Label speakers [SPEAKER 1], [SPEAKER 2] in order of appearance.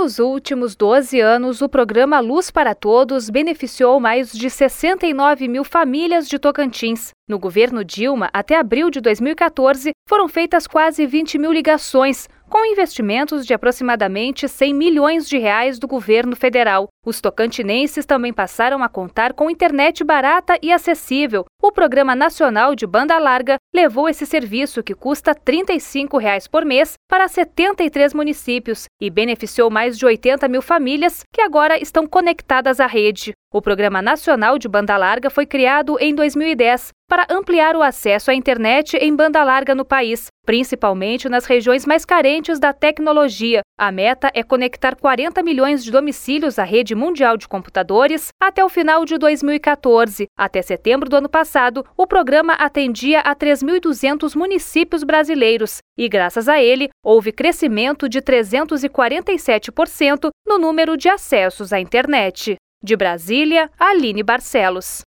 [SPEAKER 1] Nos últimos 12 anos, o programa Luz para Todos beneficiou mais de 69 mil famílias de Tocantins. No governo Dilma, até abril de 2014, foram feitas quase 20 mil ligações, com investimentos de aproximadamente 100 milhões de reais do governo federal. Os tocantinenses também passaram a contar com internet barata e acessível. O Programa Nacional de Banda Larga levou esse serviço, que custa R$ 35 por mês, para 73 municípios e beneficiou mais de 80 mil famílias que agora estão conectadas à rede. O Programa Nacional de Banda Larga foi criado em 2010 para ampliar o acesso à internet em banda larga no país, principalmente nas regiões mais carentes da tecnologia. A meta é conectar 40 milhões de domicílios à rede mundial de computadores até o final de 2014. Até setembro do ano passado, o programa atendia a 3.200 municípios brasileiros e, graças a ele, houve crescimento de 347% no número de acessos à internet. De Brasília, Aline Barcelos.